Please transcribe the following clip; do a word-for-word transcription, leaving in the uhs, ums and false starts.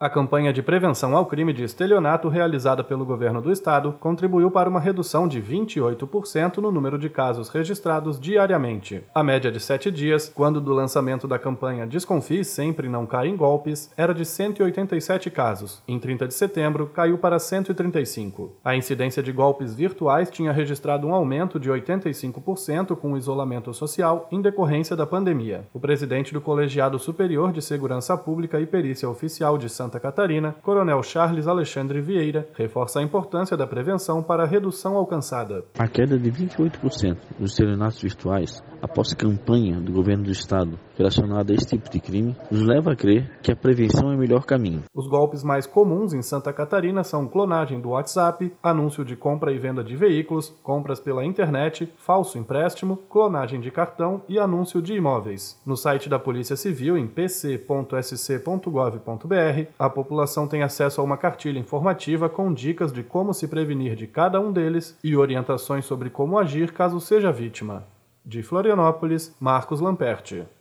A campanha de prevenção ao crime de estelionato realizada pelo governo do estado contribuiu para uma redução de vinte e oito por cento no número de casos registrados diariamente. A média de sete dias, quando do lançamento da campanha Desconfie Sempre Não Cai em Golpes, era de cento e oitenta e sete casos. Em trinta de setembro, caiu para cento e trinta e cinco. A incidência de golpes virtuais tinha registrado um aumento de oitenta e cinco por cento com o isolamento social em decorrência da pandemia. O presidente do Colegiado Superior de Segurança Pública e Perícia Oficial de Santa Catarina, Coronel Charles Alexandre Vieira, reforça a importância da prevenção para a redução alcançada. A queda de vinte e oito por cento dos estelionatos virtuais, após a campanha do governo do estado relacionada a esse tipo de crime, nos leva a crer que a prevenção é o melhor caminho. Os golpes mais comuns em Santa Catarina são clonagem do WhatsApp, anúncio de compra e venda de veículos, compras pela internet, falso empréstimo, clonagem de cartão e anúncio de imóveis. No site da Polícia Civil, em p c ponto s c ponto gov ponto b r, a população tem acesso a uma cartilha informativa com dicas de como se prevenir de cada um deles e orientações sobre como agir caso seja vítima. De Florianópolis, Marcos Lamperti.